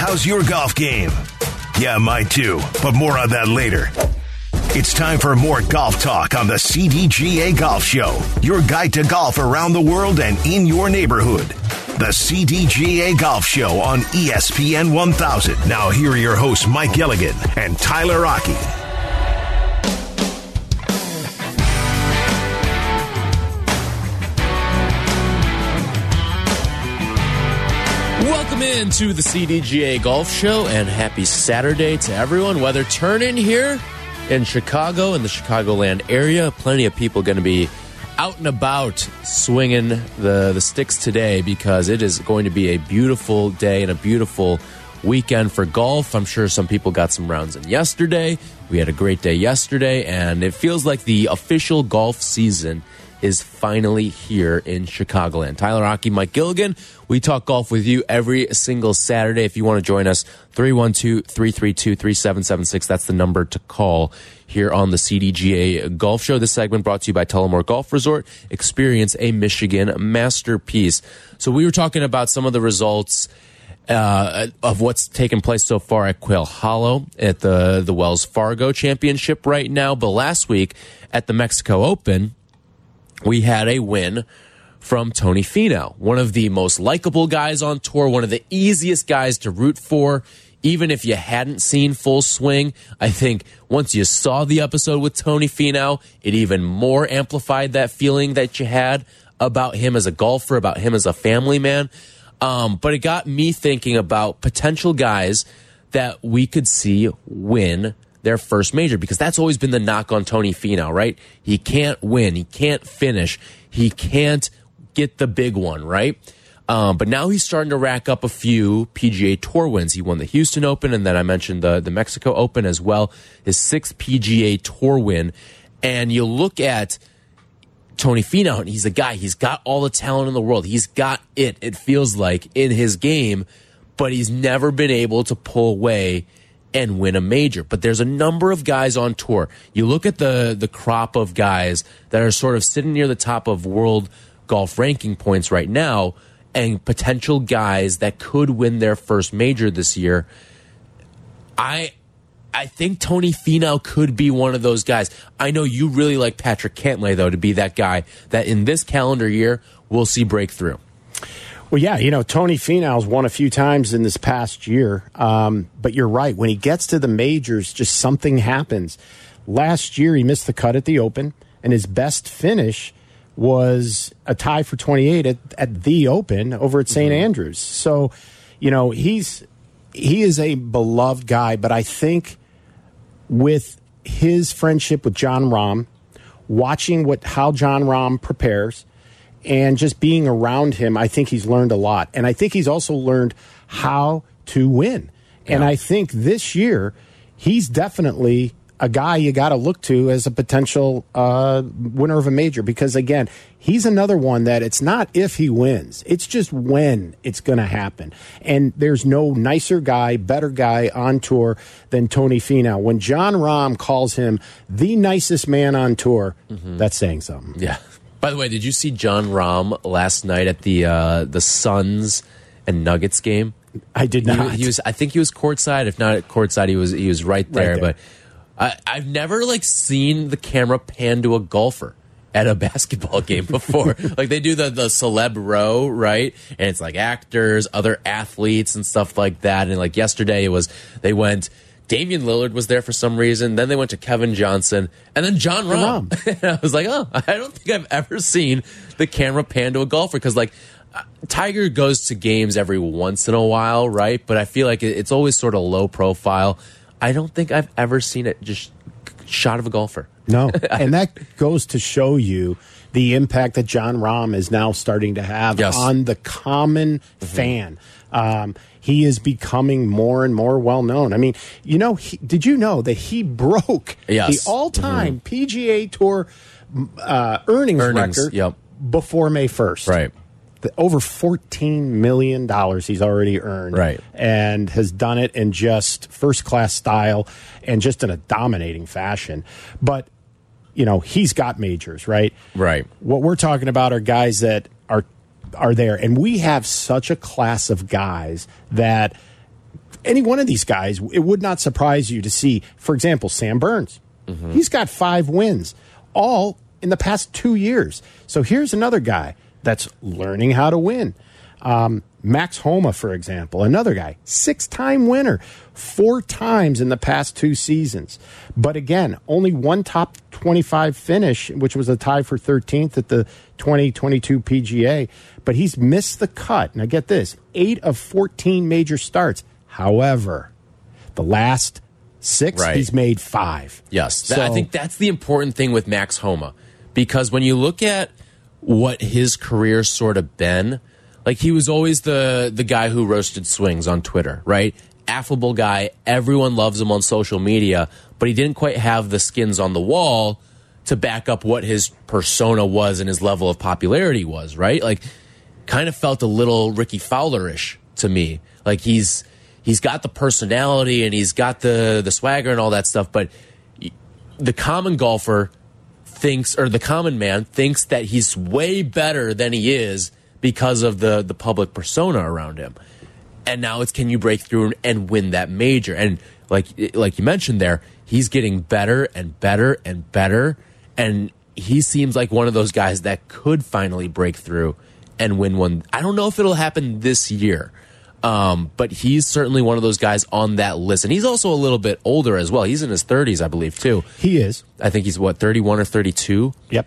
how's your golf game? Yeah, mine too, but more on that later. It's time for more golf talk on the CDGA Golf Show, your guide to golf around the world and in your neighborhood. The CDGA Golf Show on ESPN 1000. Now here are your hosts, Mike Gilligan and Tyler Rocky. Welcome into the CDGA Golf Show, and happy Saturday to everyone. Weather turning here in Chicago, in the Chicagoland area. Plenty of people going to be out and about swinging the sticks today because it is going to be a beautiful day and a beautiful weekend for golf. I'm sure some people got some rounds in yesterday. We had a great day yesterday, and it feels like the official golf season is finally here in Chicagoland. Tyler Rocky, Mike Gilligan. We talk golf with you every single Saturday. If you want to join us, 312-332-3776. That's the number to call here on the CDGA Golf Show. This segment brought to you by Tullamore Golf Resort. Experience a Michigan masterpiece. So we were talking about some of the results of what's taken place so far at Quail Hollow at the Wells Fargo Championship right now. But last week at the Mexico Open, we had a win from Tony Finau, one of the most likable guys on tour, one of the easiest guys to root for. Even if you hadn't seen Full Swing, I think once you saw the episode with Tony Finau, it even more amplified that feeling that you had about him as a golfer, about him as a family man. But it got me thinking about potential guys that we could see win their first major, because that's always been the knock on Tony Finau, right? He can't win. He can't finish. He can't get the big one, right? But now he's starting to rack up a few PGA Tour wins. He won the Houston Open, and then I mentioned the Mexico Open as well, his 6th PGA Tour win. And you look at Tony Finau, and he's a guy, he's got all the talent in the world. He's got it feels like, in his game, but he's never been able to pull away and win a major. But there's a number of guys on tour. You look at the crop of guys that are sort of sitting near the top of world golf ranking points right now, and potential guys that could win their first major this year. I think Tony Finau could be one of those guys. I know you really like Patrick Cantlay, though, to be that guy that in this calendar year we'll see breakthrough. Well, yeah, Tony Finau's won a few times in this past year, but you're right. When he gets to the majors, just something happens. Last year, he missed the cut at the Open, and his best finish was a tie for 28 at the Open over at St. Andrews. So, he is a beloved guy, but I think with his friendship with Jon Rahm, watching how Jon Rahm prepares, and just being around him, I think he's learned a lot. And I think he's also learned how to win. Yeah. And I think this year, he's definitely a guy you got to look to as a potential winner of a major. Because, again, he's another one that it's not if he wins. It's just when it's going to happen. And there's no nicer guy, better guy on tour than Tony Finau. When Jon Rahm calls him the nicest man on tour, that's saying something. Yeah. By the way, did you see Jon Rahm last night at the Suns and Nuggets game? I did not. He was. I think he was courtside. If not at courtside, he was right there. But I've never seen the camera pan to a golfer at a basketball game before. They do the celeb row, right? And it's like actors, other athletes, and stuff like that. And yesterday, they went. Damian Lillard was there for some reason. Then they went to Kevin Johnson, and then Jon Rahm. And I was like, oh, I don't think I've ever seen the camera pan to a golfer, because Tiger goes to games every once in a while, right? But I feel like it's always sort of low profile. I don't think I've ever seen it just shot of a golfer. No, and that goes to show you the impact that Jon Rahm is now starting to have on the common fan. He is becoming more and more well-known. I mean, did you know that he broke the all-time PGA Tour earnings record before May 1st? Right. Over $14 million he's already earned. Right. And has done it in just first-class style and just in a dominating fashion. But, he's got majors, right? Right. What we're talking about are guys that are there. And we have such a class of guys that any one of these guys, it would not surprise you to see, for example, Sam Burns. He's got 5 wins, all in the past 2 years. So here's another guy that's learning how to win. Max Homa, for example, another guy, 6-time winner, 4 times in the past 2 seasons. But again, only one top 25 finish, which was a tie for 13th at the 2022 PGA. But he's missed the cut. Now get this, 8 of 14 major starts. However, the last 6, he's made 5. Yes. So, I think that's the important thing with Max Homa. Because when you look at what his career's sort of been, like he was always the guy who roasted swings on Twitter, right? Affable guy. Everyone loves him on social media, but he didn't quite have the skins on the wall to back up what his persona was and his level of popularity was, right? Like, kind of felt a little Ricky Fowler-ish to me. Like he's got the personality and he's got the swagger and all that stuff, but the common golfer thinks, or the common man thinks that he's way better than he is because of the public persona around him. And now it's, can you break through and win that major? And like you mentioned there, he's getting better and better and better. And he seems like one of those guys that could finally break through and win one. I don't know if it'll happen this year. But he's certainly one of those guys on that list. And he's also a little bit older as well. He's in his 30s, I believe, too. He is. I think he's, 31 or 32? Yep.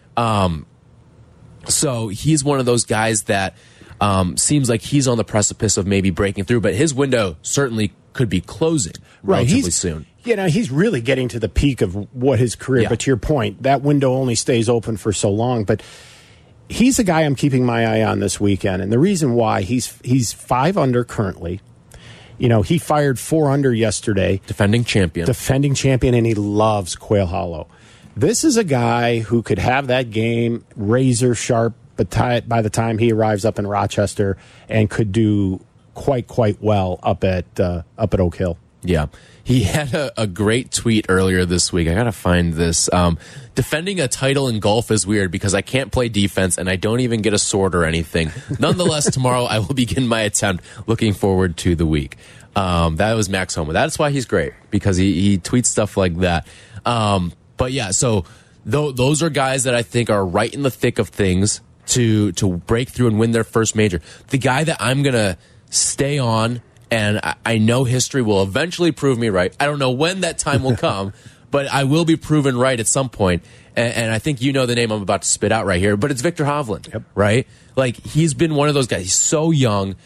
So he's one of those guys that seems like he's on the precipice of maybe breaking through. But his window certainly could be closing relatively soon. You know, he's really getting to the peak of what his career. Yeah. But to your point, that window only stays open for so long. But he's a guy I'm keeping my eye on this weekend, and the reason why, he's 5 under currently. You know, he fired 4 under yesterday. Defending champion, and he loves Quail Hollow. This is a guy who could have that game razor sharp, but by the time he arrives up in Rochester, and could do quite well up at Oak Hill. Yeah. He had a great tweet earlier this week. I got to find this. Defending a title in golf is weird because I can't play defense and I don't even get a sword or anything. Nonetheless, tomorrow I will begin my attempt. Looking forward to the week. That was Max Homa. That's why he's great, because he tweets stuff like that. But yeah, so those are guys that I think are right in the thick of things to break through and win their first major. The guy that I'm going to stay on, and I know history will eventually prove me right. I don't know when that time will come, but I will be proven right at some point. And I think you know the name I'm about to spit out right here, but it's Viktor Hovland, right? Like, he's been one of those guys. He's so young,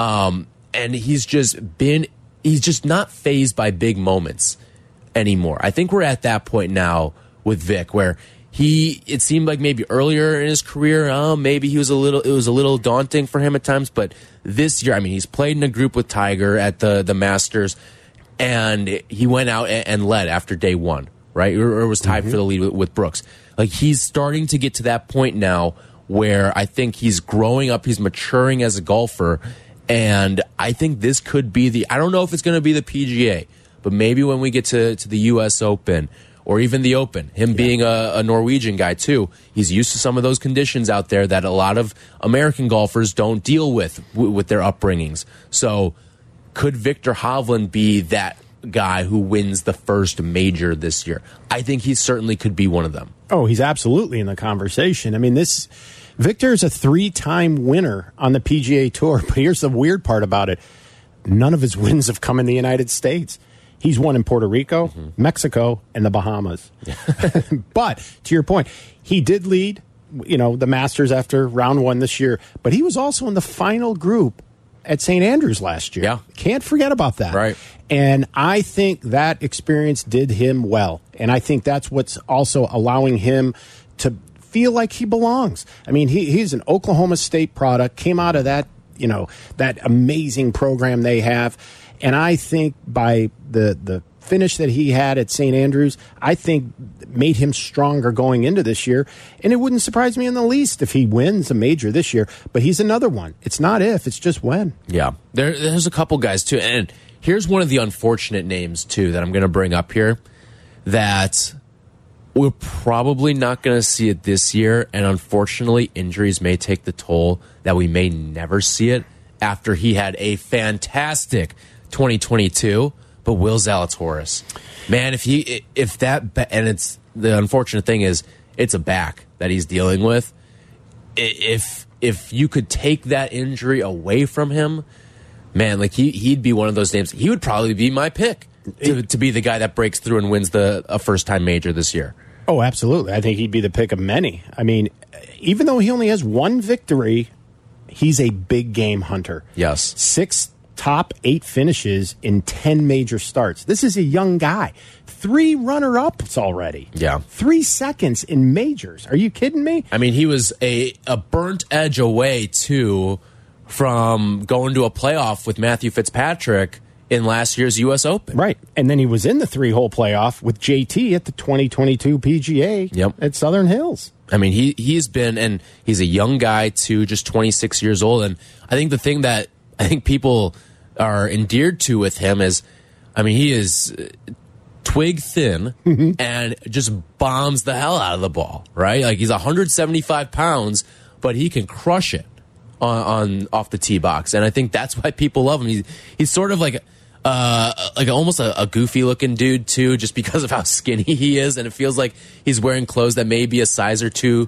and he's just not fazed by big moments anymore. I think we're at that point now with Vic, where it seemed like maybe earlier in his career, maybe it was a little daunting for him at times, but this year, I mean, he's played in a group with Tiger at the Masters, and he went out and led after day 1, right? Or was tied for the lead with Brooks. Like, he's starting to get to that point now where I think he's growing up, he's maturing as a golfer, and I think this could be I don't know if it's going to be the PGA, but maybe when we get to the U.S. Open, or even the Open, being a Norwegian guy too, he's used to some of those conditions out there that a lot of American golfers don't deal with their upbringings. So could Viktor Hovland be that guy who wins the first major this year? I think he certainly could be one of them. Oh, he's absolutely in the conversation. I mean, Viktor is a 3-time winner on the PGA Tour, but here's the weird part about it. None of his wins have come in the United States. He's won in Puerto Rico, Mexico, and the Bahamas. But to your point, he did lead, the Masters after round 1 this year, but he was also in the final group at St. Andrews last year. Yeah. Can't forget about that. Right. And I think that experience did him well. And I think that's what's also allowing him to feel like he belongs. I mean, he's an Oklahoma State product, came out of that, that amazing program they have. And I think by the finish that he had at St. Andrews, I think made him stronger going into this year. And it wouldn't surprise me in the least if he wins a major this year. But he's another one. It's not if, it's just when. Yeah. There's a couple guys, too. And here's one of the unfortunate names, too, that I'm going to bring up here, that we're probably not going to see it this year. And unfortunately, injuries may take the toll that we may never see it after he had a fantastic 2022. But Will Zalatoris, man, and it's the unfortunate thing is it's a back that he's dealing with. If you could take that injury away from him, man, like he'd be one of those names. He would probably be my pick to be the guy that breaks through and wins a first-time major this year. Oh, absolutely. I think he'd be the pick of many. I mean, even though he only has one victory, he's a big game hunter. Yes. 6 top 8 finishes in 10 major starts. This is a young guy. 3 runner-ups already. Yeah. 3 seconds in majors. Are you kidding me? I mean, he was a burnt edge away, too, from going to a playoff with Matthew Fitzpatrick in last year's U.S. Open. Right. And then he was in the 3-hole playoff with JT at the 2022 PGA at Southern Hills. I mean, he's been, and he's a young guy, too, just 26 years old. And I think the thing that I think people are endeared to with him is, I mean, he is twig thin and just bombs the hell out of the ball, right? Like he's 175 pounds, but he can crush it on off the tee box. And I think that's why people love him. He's sort of like almost a goofy looking dude too, just because of how skinny he is, and it feels like he's wearing clothes that may be a size or two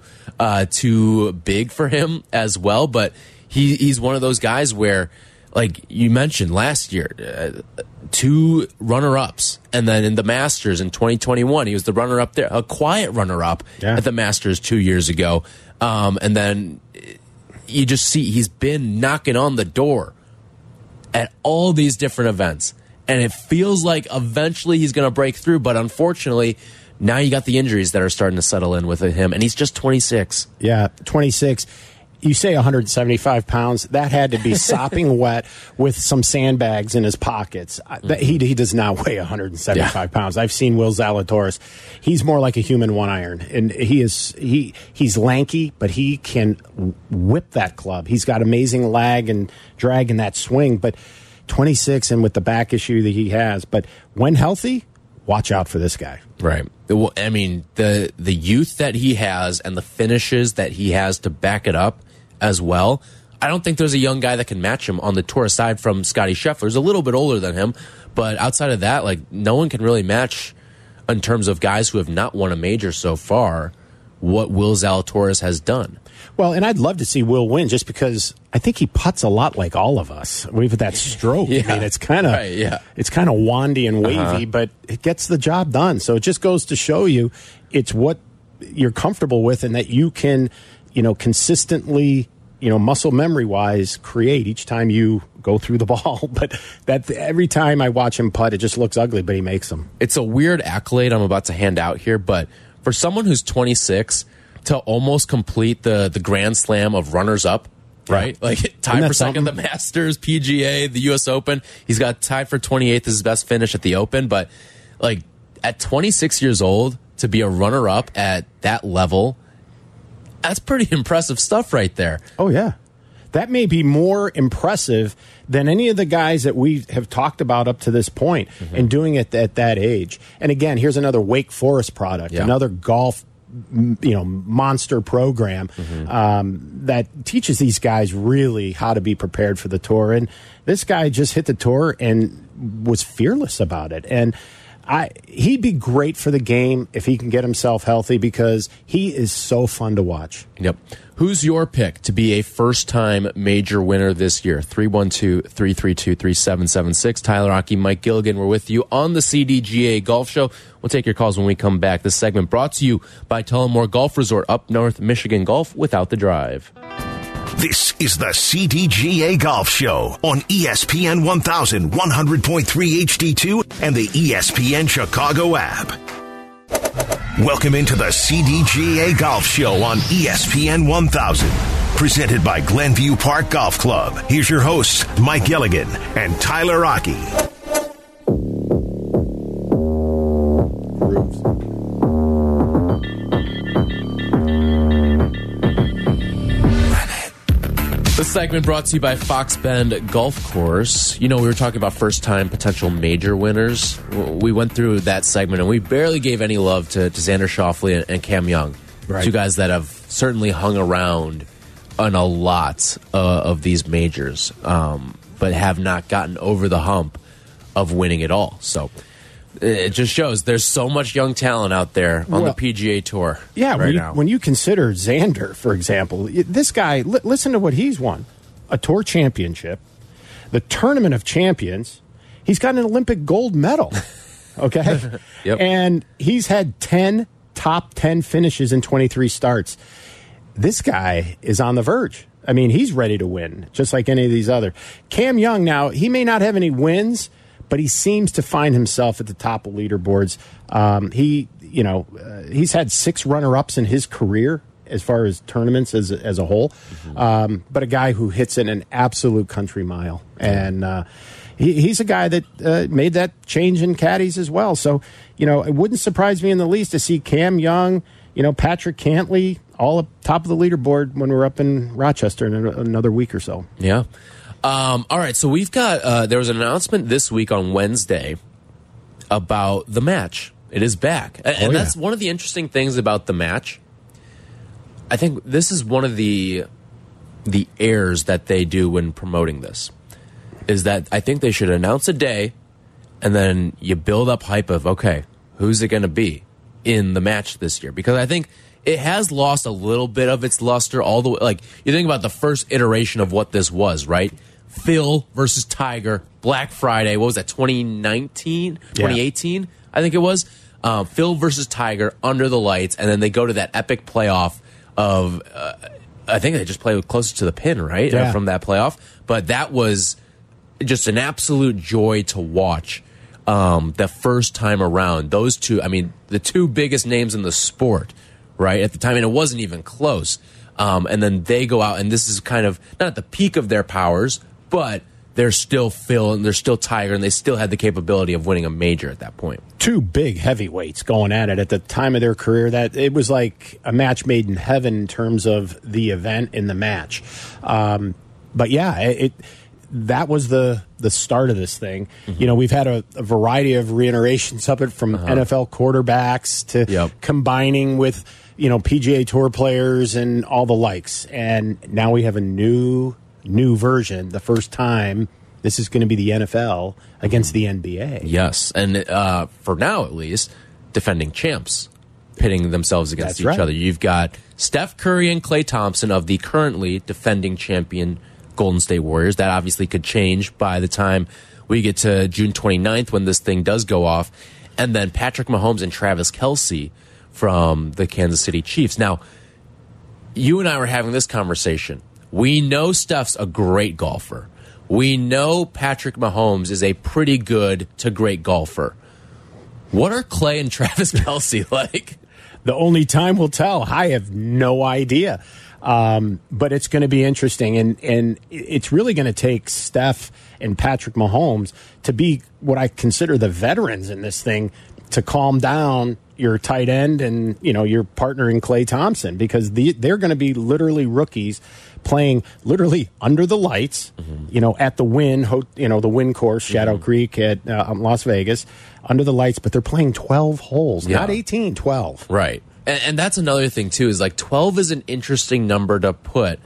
too big for him as well. But he's one of those guys where, like you mentioned last year, 2 runner-ups, and then in the Masters in 2021, he was the runner-up there, a quiet runner-up at the Masters 2 years ago, and then you just see he's been knocking on the door at all these different events, and it feels like eventually he's going to break through, but unfortunately now you got the injuries that are starting to settle in with him, and he's just 26. Yeah, 26. You say 175 pounds. That had to be sopping wet with some sandbags in his pockets. He does not weigh 175 pounds. I've seen Will Zalatoris. He's more like a human one iron, and he's lanky, but he can whip that club. He's got amazing lag and drag in that swing. But 26, and with the back issue that he has, but when healthy, watch out for this guy. Right. I mean, the youth that he has and the finishes that he has to back it up as well. I don't think there's a young guy that can match him on the tour aside from Scotty Scheffler. He's a little bit older than him, but outside of that, like no one can really match in terms of guys who have not won a major so far what Will Zalatoris has done. Well, and I'd love to see Will win just because I think he putts a lot like all of us. With that stroke, I mean, it's kind of it's kind of wandy and wavy, but it gets the job done. So it just goes to show you it's what you're comfortable with, and that you can, consistently, muscle memory wise, create each time you go through the ball. But that every time I watch him putt, it just looks ugly, but he makes them. It's a weird accolade I'm about to hand out here, but for someone who's 26 to almost complete the Grand Slam of runners-up, right? Like tied for second at the Masters, PGA, the U.S. Open. He's got tied for 28th as his best finish at the Open. But like at 26 years old, to be a runner-up at that level, that's pretty impressive stuff right there. Oh, yeah. That may be more impressive than any of the guys that we have talked about up to this point, and doing it at that age. And again, here's another Wake Forest product, another golf monster program that teaches these guys really how to be prepared for the tour. And this guy just hit the tour and was fearless about it. And he'd be great for the game if he can get himself healthy, because he is so fun to watch. Yep. Who's your pick to be a first-time major winner this year? 312-332-3776. Tyler Rocky, Mike Gilligan, we're with you on the CDGA Golf Show. We'll take your calls when we come back. This segment brought to you by Tullamore Golf Resort, up north, Michigan Golf without the drive. This is the CDGA Golf Show on ESPN 1100.3 HD2 and the ESPN Chicago app. Welcome into the CDGA Golf Show on ESPN 1000. Presented by Glenview Park Golf Club. Here's your hosts, Mike Gilligan and Tyler Rocky. This segment brought to you by Fox Bend Golf Course. We were talking about first-time potential major winners. We went through that segment, and we barely gave any love to Xander Schauffele and Cam Young. Right. Two guys that have certainly hung around on a lot of these majors, but have not gotten over the hump of winning it all. So it just shows there's so much young talent out there on the PGA Tour. Yeah, right now. When you consider Xander, for example, this guy, listen to what he's won. A tour championship, the Tournament of Champions. He's got an Olympic gold medal, okay? Yep. And he's had 10 top 10 finishes in 23 starts. This guy is on the verge. I mean, he's ready to win, just like any of these other. Cam Young, now, he may not have any wins, but he seems to find himself at the top of leaderboards. He's had 6 runner-ups in his career as far as tournaments as a whole. But a guy who hits in an absolute country mile. And he's a guy that made that change in caddies as well. So, it wouldn't surprise me in the least to see Cam Young, Patrick Cantley, all up top of the leaderboard when we're up in Rochester in another week or so. Yeah. All right, so we've got there was an announcement this week on Wednesday about the match. It is back. And that's one of the interesting things about the match. I think this is one of the errors that they do when promoting this, is that I think they should announce a day and then you build up hype of, okay, who's it going to be in the match this year? Because I think it has lost a little bit of its luster all the way. Like, you think about the first iteration of what this was, right? Phil versus Tiger, Black Friday. What was that, 2019? 2018, I think it was. Phil versus Tiger under the lights, and then they go to that epic playoff of, I think they just played closest to the pin, right? Yeah. From that playoff. But that was just an absolute joy to watch the first time around. Those two, I mean, the two biggest names in the sport, right, at the time, and it wasn't even close. And then they go out, and this is kind of not at the peak of their powers, but they're still Phil and they're still Tiger, and they still had the capability of winning a major at that point. Two big heavyweights going at it the time of their career. That it was like a match made in heaven in terms of the event in the match. But yeah, that was the start of this thing. We've had a variety of reiterations of it, from NFL quarterbacks to combining with PGA Tour players and all the likes. And now we have a new version. The first time this is going to be the NFL against the NBA. Yes, and for now at least, defending champs pitting themselves against each other. You've got Steph Curry and Klay Thompson of the currently defending champion Golden State Warriors. That obviously could change by the time we get to June 29th when this thing does go off. And then Patrick Mahomes and Travis Kelce from the Kansas City Chiefs. Now, you and I were having this conversation. We know Steph's a great golfer. We know Patrick Mahomes is a pretty good to great golfer. What are Klay and Travis Kelce like? The only time will tell. I have no idea. But it's going to be interesting. And it's really going to take Steph and Patrick Mahomes to be what I consider the veterans in this thing, to calm down your tight end and, your partner in Klay Thompson, because they're going to be literally rookies playing literally under the lights, at the Wynn, the Wynn course, Shadow Creek at Las Vegas, under the lights, but they're playing 12 holes, not 18, 12. Right. And that's another thing, too, is like 12 is an interesting number to put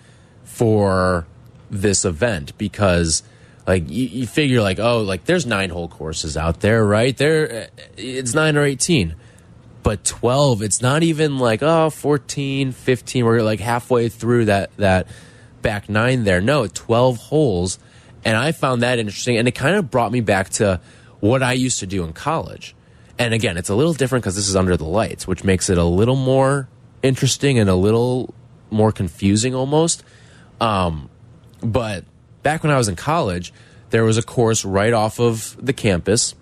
for this event, because like you figure like, oh, like there's 9-hole courses out there, right? It's 9 or 18. But 12, it's not even like, 14, 15, we're like halfway through that back 9 there. No, 12 holes. And I found that interesting. And it kind of brought me back to what I used to do in college. And again, it's a little different because this is under the lights, which makes it a little more interesting and a little more confusing almost. But back when I was in college, there was a course right off of the campus,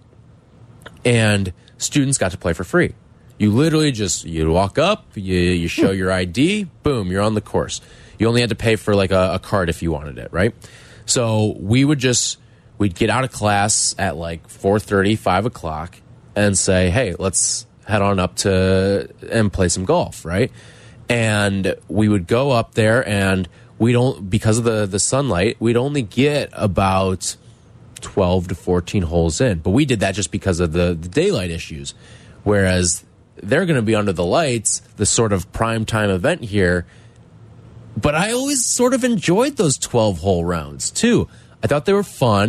and students got to play for free. You literally you'd walk up, you show your ID, boom, you're on the course. You only had to pay for like a card if you wanted it, right? So we'd get out of class at like 4:30, 5 o'clock, and say, hey, let's head on up and play some golf, right? And we would go up there, and because of the sunlight, we'd only get about 12 to 14 holes in. But we did that just because of the daylight issues. Whereas they're going to be under the lights, the sort of prime time event here. But I always sort of enjoyed those 12-hole rounds, too. I thought they were fun.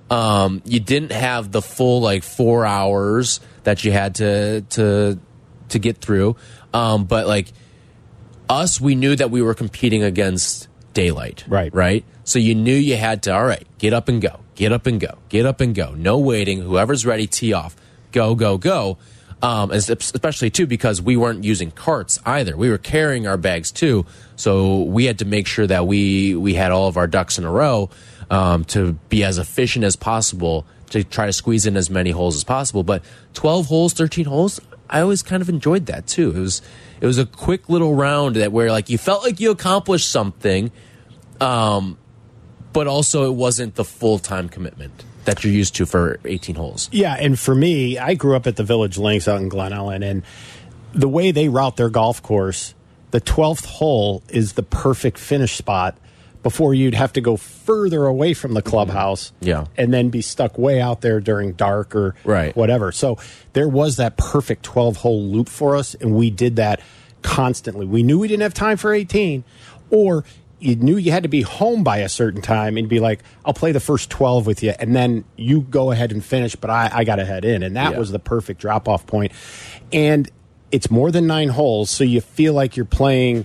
You didn't have the full like 4 hours that you had to get through. But like us, we knew that we were competing against daylight. Right. So you knew you had to, all right, get up and go, get up and go, get up and go. No waiting. Whoever's ready, tee off. Go, go, go. Especially, too, because we weren't using carts either. We were carrying our bags, too. So we had to make sure that we had all of our ducks in a row to be as efficient as possible to try to squeeze in as many holes as possible. But 12 holes, 13 holes, I always kind of enjoyed that, too. It was a quick little round that where like you felt like you accomplished something, but also it wasn't the full-time commitment that you're used to for 18 holes. Yeah, and for me, I grew up at the Village Links out in Glen Ellen, and the way they route their golf course, the 12th hole is the perfect finish spot before you'd have to go further away from the clubhouse and then be stuck way out there during dark or whatever. So there was that perfect 12-hole loop for us, and we did that constantly. We knew we didn't have time for 18, or you knew you had to be home by a certain time and be like, I'll play the first 12 with you, and then you go ahead and finish, but I got to head in. And that was the perfect drop-off point. And it's more than 9 holes, so you feel like you're playing,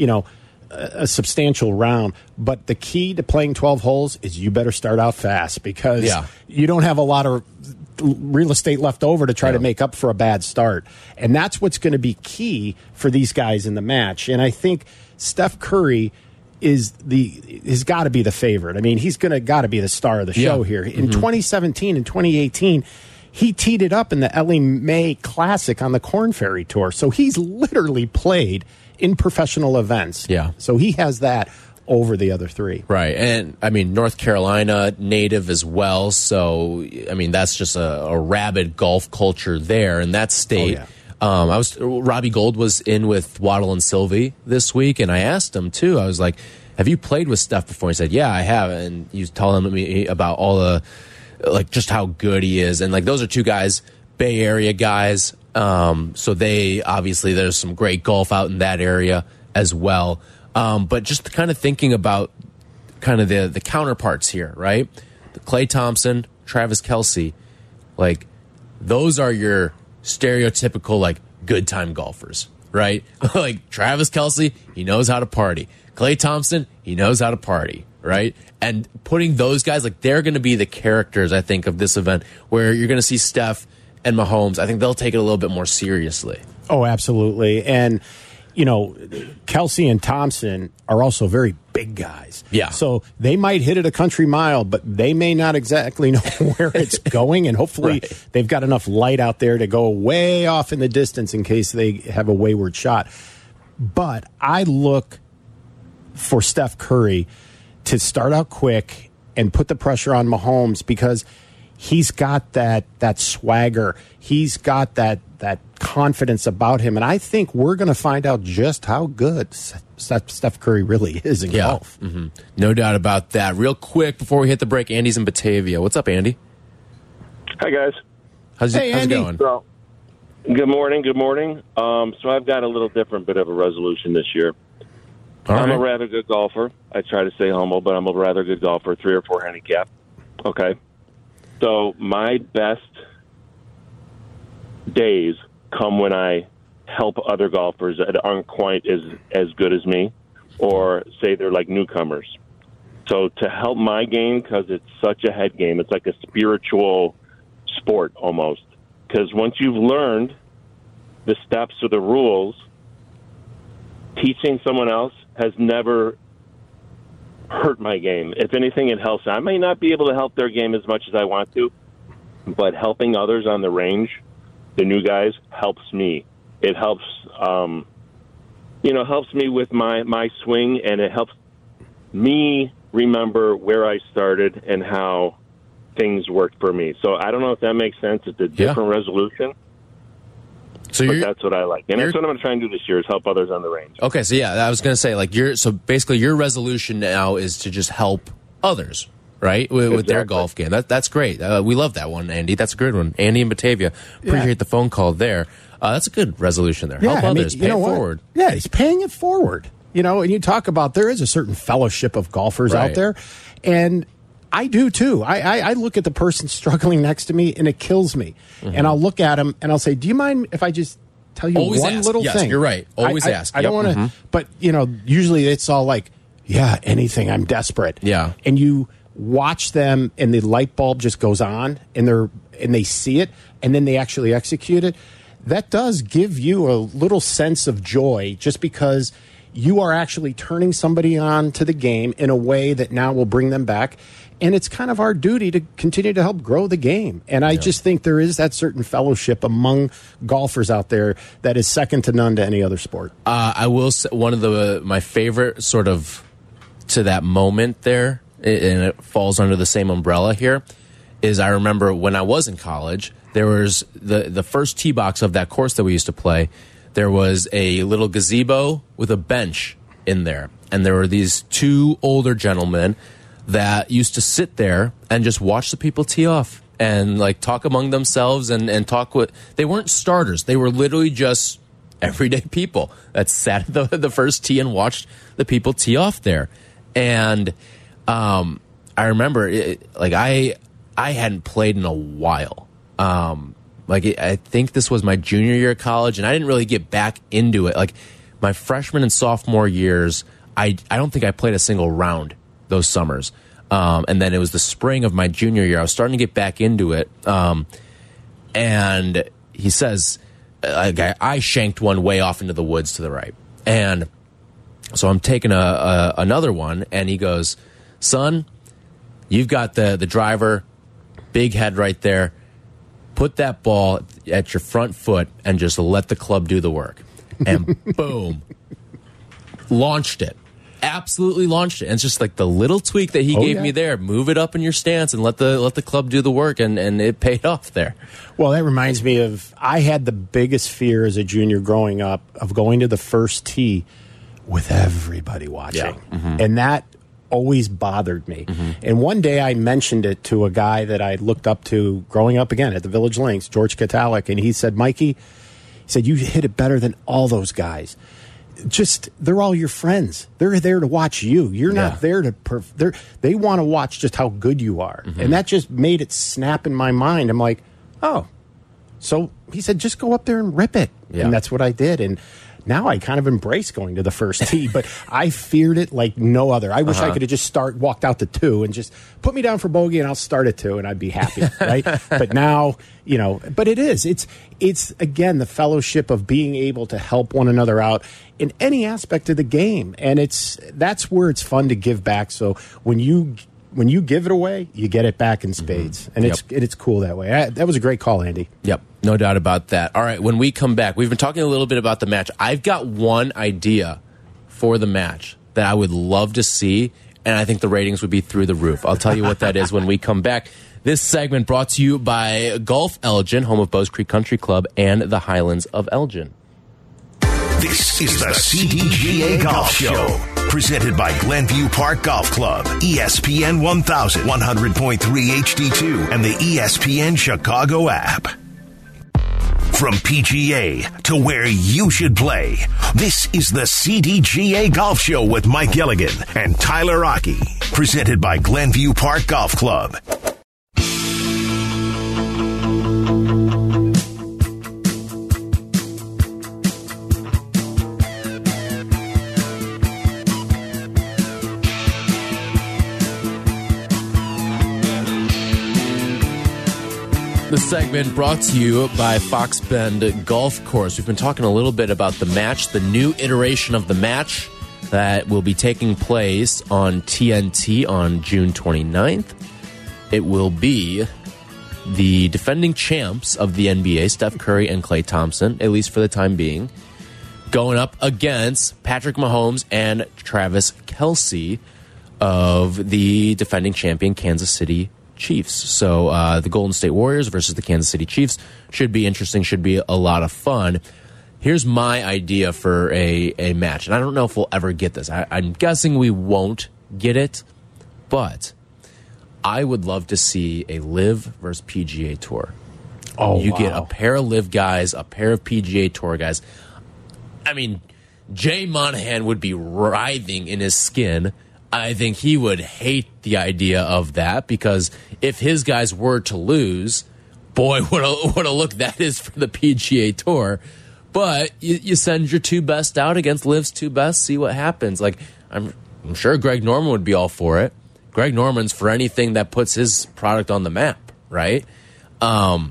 a substantial round. But the key to playing 12 holes is you better start out fast because you don't have a lot of real estate left over to try to make up for a bad start. And that's what's going to be key for these guys in the match. And I think Steph Curry has got to be the favorite. I mean, he's got to be the star of the show here. In 2017 and 2018, he teed it up in the Ellie Mae Classic on the Korn Ferry Tour. So he's literally played in professional events. Yeah. So he has that over the other three. Right. And, I mean, North Carolina native as well. So, I mean, that's just a rabid golf culture there in that state. Oh, yeah. Robbie Gold was in with Waddle and Sylvie this week, and I asked him, too. I was like, have you played with Steph before? He said, yeah, I have. And he was telling me about all the, like, just how good he is. And, like, those are two guys, Bay Area guys. So there's some great golf out in that area as well. But just kind of thinking about kind of the counterparts here, right? The Klay Thompson, Travis Kelce, like, those are your stereotypical, like, good time golfers, right? Like, Travis Kelce, he knows how to party. Klay Thompson, he knows how to party, right? And putting those guys, like, they're going to be the characters, I think, of this event, where you're going to see Steph and Mahomes. I think they'll take it a little bit more seriously. Oh, absolutely. And, Kelce and Thompson are also very big guys. Yeah. So they might hit it a country mile, but they may not exactly know where it's going. And hopefully they've got enough light out there to go way off in the distance in case they have a wayward shot. But I look for Steph Curry to start out quick and put the pressure on Mahomes because he's got that swagger. He's got that confidence about him. And I think we're going to find out just how good Steph Curry really is in golf. Mm-hmm. No doubt about that. Real quick, before we hit the break, Andy's in Batavia. What's up, Andy? Hi, guys. How's it going? So, good morning. So I've got a little different bit of a resolution this year. I'm a rather good golfer. I try to stay humble, but I'm a rather good golfer, 3 or 4 handicap. Okay. So my best days come when I help other golfers that aren't quite as good as me, or say they're like newcomers. So to help my game, because it's such a head game, it's like a spiritual sport almost. Because once you've learned the steps or the rules, teaching someone else has never hurt my game. If anything, it helps. I may not be able to help their game as much as I want to, but helping others on the range, the new guys, helps me. It helps, helps me with my swing, and it helps me remember where I started and how things worked for me. So I don't know if that makes sense. It's a different resolution. But that's what I like. And that's what I'm going to try and do this year is help others on the range. Okay, so I was going to say, so basically your resolution now is to just help others, right? With their golf game. That's great. We love that one, Andy. That's a good one. Andy in Batavia. Appreciate the phone call there. That's a good resolution there. Help others. Pay it forward. Yeah, he's paying it forward. And you talk about there is a certain fellowship of golfers out there. And I do too. I look at the person struggling next to me and it kills me. And I'll look at him and I'll say, do you mind if I just tell you Always one ask. little Yes, thing? you're right. Always ask. I don't want to, but usually it's all like, yeah, anything. I'm desperate. Yeah. And you watch them and the light bulb just goes on and they see it and then they actually execute it. That does give you a little sense of joy just because you are actually turning somebody on to the game in a way that now will bring them back. And it's kind of our duty to continue to help grow the game. And I just think there is that certain fellowship among golfers out there that is second to none to any other sport. I will say one of my favorite sort of to that moment there, and it falls under the same umbrella here, is I remember when I was in college, there was the first tee box of that course that we used to play. There was a little gazebo with a bench in there. And there were these two older gentlemen that used to sit there and just watch the people tee off and like talk among themselves and talk with. They weren't starters. They were literally just everyday people that sat at the first tee and watched the people tee off there. And I remember I hadn't played in a while. I think this was my junior year of college, and I didn't really get back into it. Like my freshman and sophomore years, I don't think I played a single round those summers. And then it was the spring of my junior year. I was starting to get back into it. And he says, I shanked one way off into the woods to the right. And so I'm taking another one, and he goes, son, you've got the driver, big head right there. Put that ball at your front foot and just let the club do the work. And boom, launched it. Absolutely launched it. And it's just like the little tweak that he gave me there. Move it up in your stance and let the club do the work, and it paid off there. Well, that reminds me of I had the biggest fear as a junior growing up of going to the first tee with everybody watching. Yeah. And that always bothered me. And one day I mentioned it to a guy that I looked up to growing up again at the Village Links, George Katalik, and he said, Mikey, he said, you hit it better than all those guys. Just, they're all your friends. They're there to watch you. You're not there to, they want to watch just how good you are. And that just made it snap in my mind. I'm like, oh. So he said, just go up there and rip it. Yeah. And that's what I did. And now I kind of embrace going to the first tee, but I feared it like no other. I wish I could have just walked out to 2 and just put me down for bogey and I'll start at 2 and I'd be happy, right? But now, but it's again, the fellowship of being able to help one another out in any aspect of the game. And that's where it's fun to give back. So when you give it away, you get it back in spades. And it's cool that way. That was a great call, Andy. Yep, no doubt about that. All right, when we come back, we've been talking a little bit about the match. I've got one idea for the match that I would love to see, and I think the ratings would be through the roof. I'll tell you what that is when we come back. This segment brought to you by Golf Elgin, home of Bowes Creek Country Club and the Highlands of Elgin. This is the CDGA Golf Show, presented by Glenview Park Golf Club, ESPN 1000, 100.3 HD2, and the ESPN Chicago app. From PGA to where you should play, this is the CDGA Golf Show with Mike Gilligan and Tyler Rocky, presented by Glenview Park Golf Club. The segment brought to you by Fox Bend Golf Course. We've been talking a little bit about the match, the new iteration of the match that will be taking place on TNT on June 29th. It will be the defending champs of the NBA, Steph Curry and Klay Thompson, at least for the time being, going up against Patrick Mahomes and Travis Kelce of the defending champion Kansas City Chiefs. So the Golden State Warriors versus the Kansas City Chiefs should be interesting, should be a lot of fun. Here's my idea for a match, and I don't know if we'll ever get this. I'm guessing we won't get it, but I would love to see a LIV versus PGA Tour. Oh, you get a pair of LIV guys, a pair of PGA Tour guys. I mean, Jay Monahan would be writhing in his skin I think he would hate the idea of that, because if his guys were to lose, boy, what a look that is for the PGA Tour. But you send your two best out against Liv's two best, see what happens. Like, I'm sure Greg Norman would be all for it. Greg Norman's for anything that puts his product on the map, right? But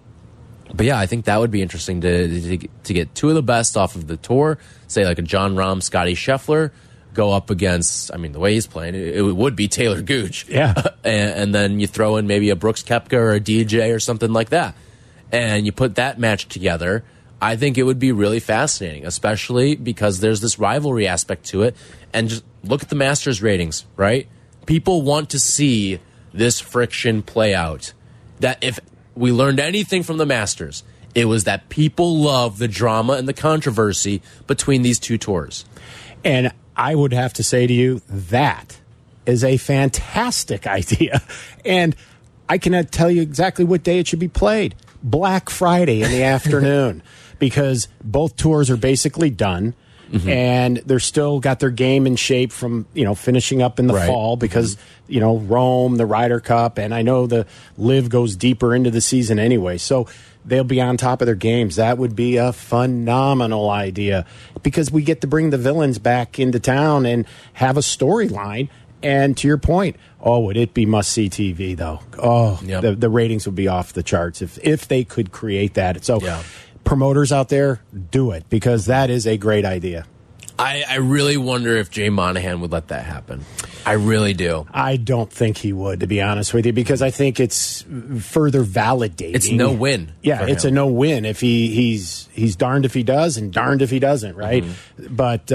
yeah, I think that would be interesting to get two of the best off of the tour, say like a Jon Rahm, Scotty Scheffler, go up against, I mean, the way he's playing, it would be Taylor Gooch. Yeah. And then you throw in maybe a Brooks Koepka or a DJ or something like that. And you put that match together. I think it would be really fascinating, especially because there's this rivalry aspect to it. And just look at the Masters ratings, right? People want to see this friction play out. That if we learned anything from the Masters, it was that people love the drama and the controversy between these two tours. And I would have to say to you, that is a fantastic idea. And I cannot tell you exactly what day it should be played. Black Friday in the afternoon, because both tours are basically done. And they're still got their game in shape from, finishing up in the fall, because, Rome, the Ryder Cup, and I know the Live goes deeper into the season anyway. So they'll be on top of their games. That would be a phenomenal idea, because we get to bring the villains back into town and have a storyline. And to your point, would it be must-see TV, though? The ratings would be off the charts if they could create that. So promoters out there, do it, because that is a great idea. I really wonder if Jay Monahan would let that happen. I really do. I don't think he would, to be honest with you, because I think it's further validating. It's no win. Yeah, it's a no win. If he's darned if he does and darned if he doesn't, right? But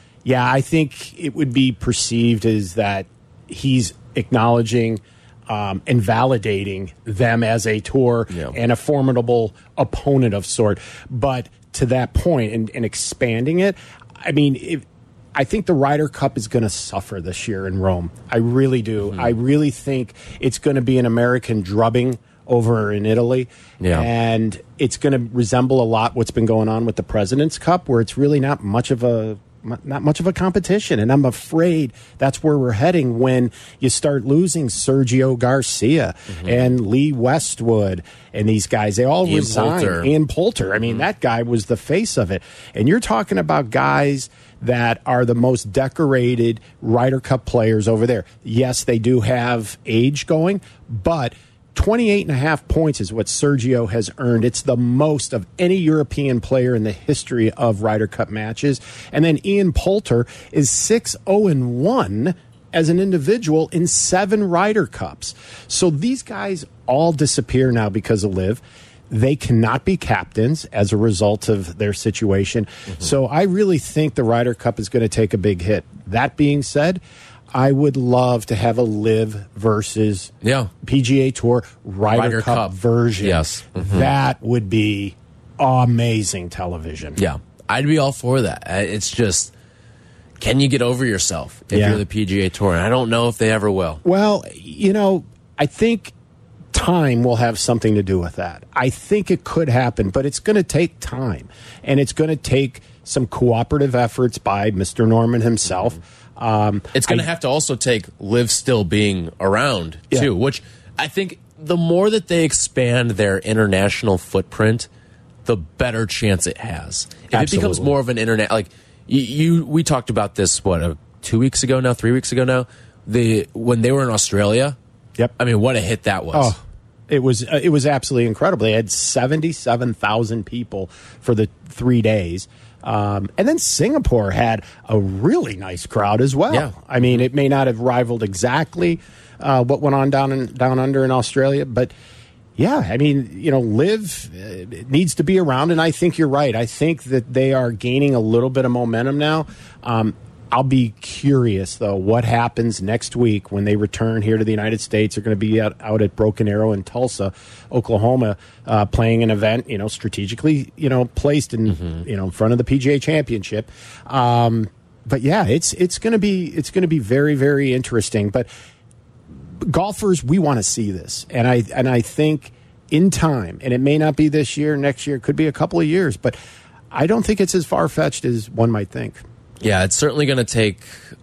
I think it would be perceived as that he's acknowledging and validating them as a tour and a formidable opponent of sort. But to that point and expanding it, I mean, I think the Ryder Cup is going to suffer this year in Rome. I really do. I really think it's going to be an American drubbing over in Italy. And it's going to resemble a lot what's been going on with the President's Cup, where it's really not much of a competition. And I'm afraid that's where we're heading when you start losing Sergio Garcia and Lee Westwood and these guys. They all resign. Ian Poulter. I mean, that guy was the face of it. And you're talking about guys that are the most decorated Ryder Cup players over there. Yes, they do have age going, but 28.5 points is what Sergio has earned. It's the most of any European player in the history of Ryder Cup matches. And then Ian Poulter is 6-0-1 as an individual in 7 Ryder Cups. So these guys all disappear now because of Liv. They cannot be captains as a result of their situation. So I really think the Ryder Cup is going to take a big hit. That being said, I would love to have a Live versus PGA Tour Ryder Cup version. Yes. That would be amazing television. Yeah. I'd be all for that. It's just, can you get over yourself if you're the PGA Tour? And I don't know if they ever will. Well, I think time will have something to do with that. I think it could happen, but it's going to take time. And it's going to take some cooperative efforts by Mr. Norman himself. It's going to have to also take Liv still being around, too, which I think the more that they expand their international footprint, the better chance it has. If it becomes more of an internet, like we talked about this, 2 weeks ago now, 3 weeks ago now, when they were in Australia. Yep. I mean, what a hit that was. Oh, it was absolutely incredible. They had 77,000 people for the 3 days. And then Singapore had a really nice crowd as well. Yeah. I mean, it may not have rivaled exactly what went on down under in Australia, but yeah, I mean, Liv needs to be around, and I think you're right. I think that they are gaining a little bit of momentum now. I'll be curious, though, what happens next week when they return here to the United States. They're going to be out at Broken Arrow in Tulsa, Oklahoma, playing an event, strategically, placed in, in front of the PGA Championship. But yeah, it's going to be very, very interesting. But golfers, we want to see this, and I think in time, and it may not be this year, next year, it could be a couple of years, but I don't think it's as far fetched as one might think. Yeah, it's certainly going to take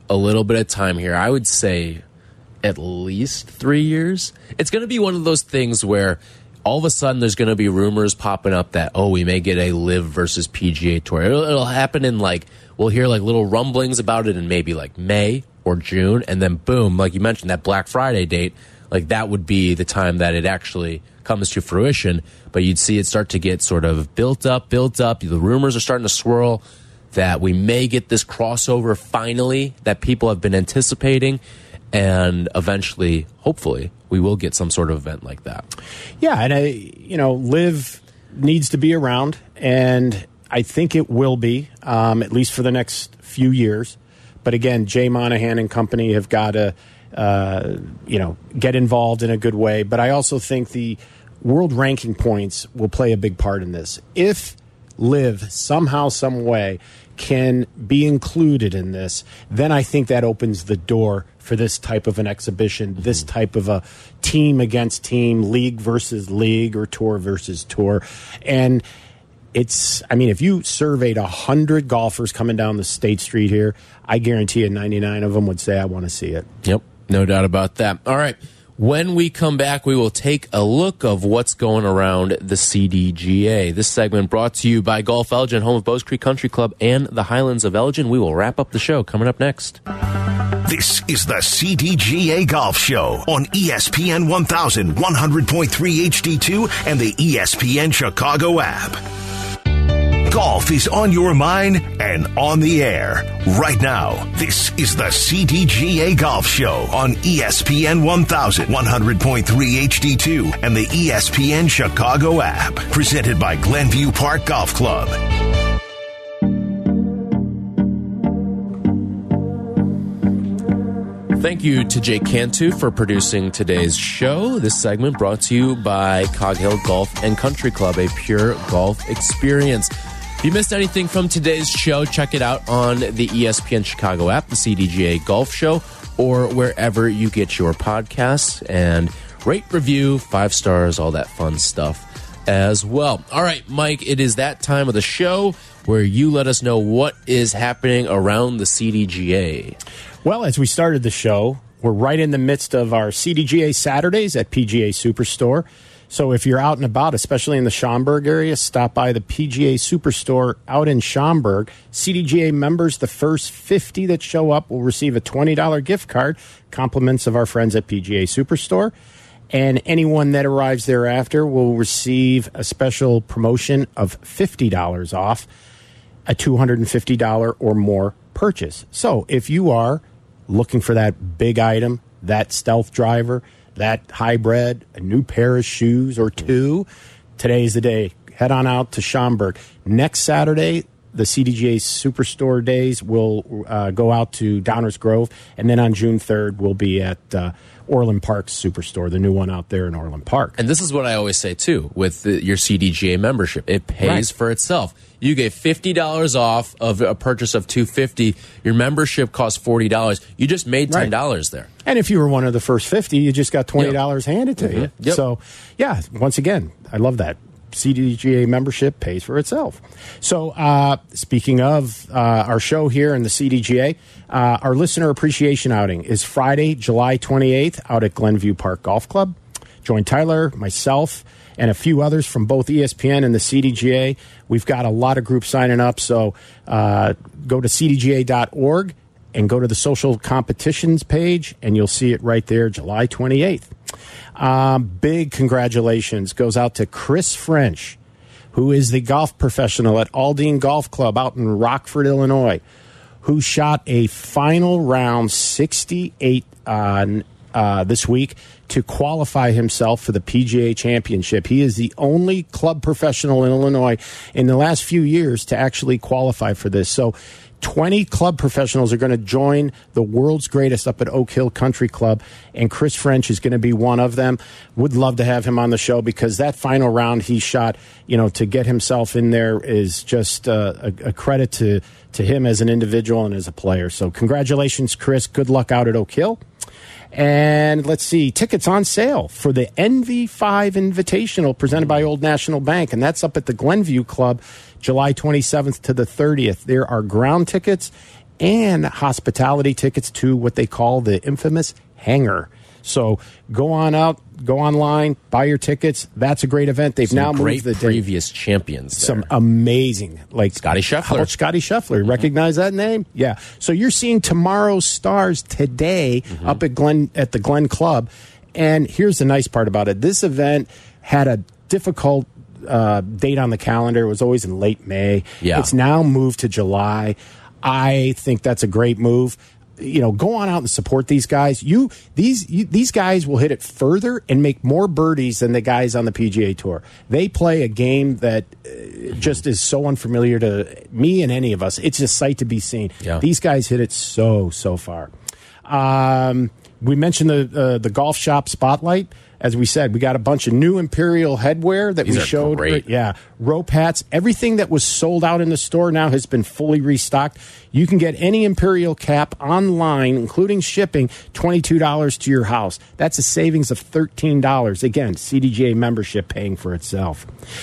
a little bit of time here. I would say at least 3 years. It's going to be one of those things where all of a sudden there's going to be rumors popping up that, oh, we may get a LIV versus PGA Tour. It'll happen in we'll hear little rumblings about it in maybe May or June, and then boom, like you mentioned, that Black Friday date, that would be the time that it actually comes to fruition. But you'd see it start to get sort of built up. The rumors are starting to swirl that we may get this crossover finally that people have been anticipating, and eventually, hopefully, we will get some sort of event like that. Yeah, and LIV needs to be around, and I think it will be, at least for the next few years. But again, Jay Monahan and company have got to, get involved in a good way. But I also think the world ranking points will play a big part in this. If LIV somehow, some way can be included in this, then I think that opens the door for this type of an exhibition, this type of a team against team, league versus league, or tour versus tour. And if you surveyed 100 golfers coming down the State Street here, I guarantee you 99 of them would say, I want to see it. Yep, no doubt about that. All right. When we come back, we will take a look of what's going around the CDGA. This segment brought to you by Golf Elgin, home of Bowes Creek Country Club and the Highlands of Elgin. We will wrap up the show coming up next. This is the CDGA Golf Show on ESPN 1100.3 HD2 and the ESPN Chicago app. Golf is on your mind and on the air right now. This is the CDGA Golf Show on ESPN 1100.3 HD2 and the ESPN Chicago app. Presented by Glenview Park Golf Club. Thank you to Jake Cantu for producing today's show. This segment brought to you by Cog Hill Golf and Country Club, a pure golf experience. If you missed anything from today's show, check it out on the ESPN Chicago app, the CDGA Golf Show, or wherever you get your podcasts. And rate, review, 5 stars, all that fun stuff as well. All right, Mike, it is that time of the show where you let us know what is happening around the CDGA. Well, as we started the show, we're right in the midst of our CDGA Saturdays at PGA Superstore. So if you're out and about, especially in the Schaumburg area, stop by the PGA Superstore out in Schaumburg. CDGA members, the first 50 that show up will receive a $20 gift card, compliments of our friends at PGA Superstore. And anyone that arrives thereafter will receive a special promotion of $50 off a $250 or more purchase. So if you are looking for that big item, that stealth driver, that hybrid, a new pair of shoes or two, today's the day. Head on out to Schaumburg. Next Saturday, the CDGA Superstore days will go out to Downers Grove. And then on June 3rd, we'll be at Orland Park's Superstore, the new one out there in Orland Park. And this is what I always say, too, with your CDGA membership. It pays for itself. You get $50 off of a purchase of $250. Your membership costs $40. You just made $10 there. And if you were one of the first 50, you just got $20 handed to you. Yep. So, yeah, once again, I love that. CDGA membership pays for itself. So, speaking of our show here in the CDGA, our listener appreciation outing is Friday, July 28th out at Glenview Park Golf Club. Join Tyler, myself, and a few others from both ESPN and the CDGA. We've got a lot of groups signing up, so go to cdga.org and go to the social competitions page, and you'll see it right there, July 28th. Big congratulations goes out to Chris French, who is the golf professional at Aldine Golf Club out in Rockford, Illinois, who shot a final round 68 this week to qualify himself for the PGA Championship. He is the only club professional in Illinois in the last few years to actually qualify for this. So 20 club professionals are going to join the world's greatest up at Oak Hill Country Club, and Chris French is going to be one of them. Would love to have him on the show because that final round he shot, to get himself in there is just a credit to him as an individual and as a player. So congratulations, Chris. Good luck out at Oak Hill. And let's see, tickets on sale for the NV5 Invitational presented by Old National Bank, and that's up at the Glenview Club, July 27th to the 30th. There are ground tickets and hospitality tickets to what they call the infamous hangar. So go on out, go online, buy your tickets. That's a great event. They've now moved the date. Previous champions there. Some amazing, like Scotty Scheffler. How about Scotty Scheffler? Recognize that name? Yeah. So you're seeing tomorrow's stars today up at the Glen Club. And here's the nice part about it. This event had a difficult date on the calendar. It was always in late May. Yeah. It's now moved to July. I think that's a great move. Go on out and support these guys. These guys will hit it further and make more birdies than the guys on the PGA Tour. They play a game that just is so unfamiliar to me and any of us. It's a sight to be seen. Yeah. These guys hit it so far. We mentioned the golf shop spotlight. As we said, we got a bunch of new Imperial headwear that we showed. Great. Yeah, rope hats. Everything that was sold out in the store now has been fully restocked. You can get any Imperial cap online, including shipping, $22 to your house. That's a savings of $13. Again, CDGA membership paying for itself.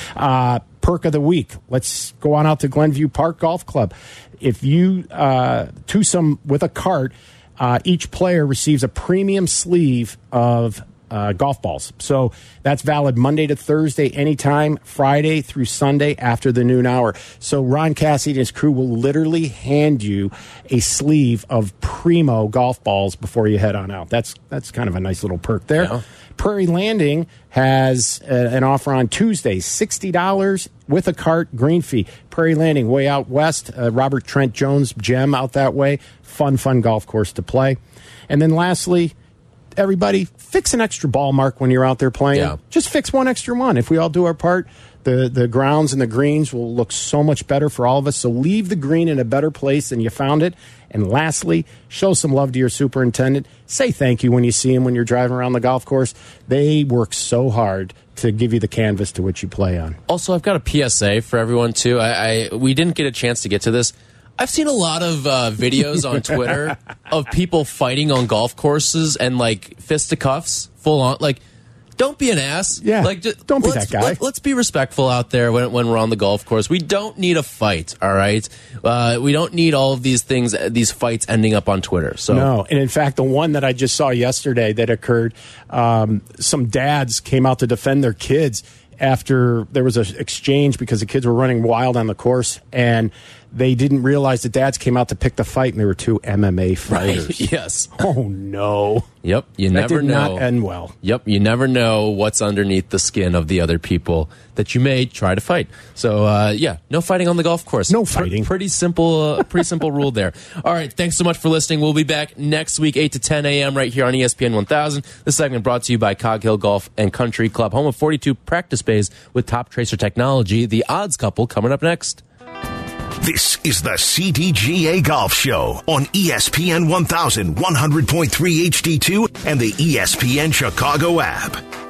Perk of the week. Let's go on out to Glenview Park Golf Club. If you twosome with a cart, each player receives a premium sleeve of golf balls. So that's valid Monday to Thursday, anytime, Friday through Sunday after the noon hour. So Ron Cassidy and his crew will literally hand you a sleeve of primo golf balls before you head on out. That's kind of a nice little perk there. Yeah. Prairie Landing has an offer on Tuesday, $60 with a cart, green fee. Prairie Landing, way out west, Robert Trent Jones gem out that way. Fun golf course to play. And then lastly, everybody, fix an extra ball mark when you're out there playing. Yeah. Just fix one extra one. If we all do our part, the grounds and the greens will look so much better for all of us. So leave the green in a better place than you found it. And lastly, show some love to your superintendent. Say thank you when you see him when you're driving around the golf course. They work so hard to give you the canvas to which you play on. Also, I've got a PSA for everyone, too. We didn't get a chance to get to this. I've seen a lot of videos on Twitter of people fighting on golf courses and like fisticuffs, full on. Like, don't be an ass. Yeah, like, don't be that guy. Let's be respectful out there when we're on the golf course. We don't need a fight. All right, we don't need all of these things, these fights ending up on Twitter. So no, and in fact, the one that I just saw yesterday that occurred, some dads came out to defend their kids after there was an exchange because the kids were running wild on the course, and they didn't realize the dads came out to pick the fight, and they were two MMA fighters. Right. Yes. Oh, no. Yep. You that never did know. Not end well. Yep. You never know what's underneath the skin of the other people that you may try to fight. So, yeah, no fighting on the golf course. No fighting. Pretty simple rule there. All right. Thanks so much for listening. We'll be back next week, 8 to 10 a.m. right here on ESPN 1000. This segment brought to you by Cog Hill Golf and Country Club, home of 42 practice bays with top tracer technology. The Odds Couple coming up next. This is the CDGA Golf Show on ESPN 1100.3 HD2 and the ESPN Chicago app.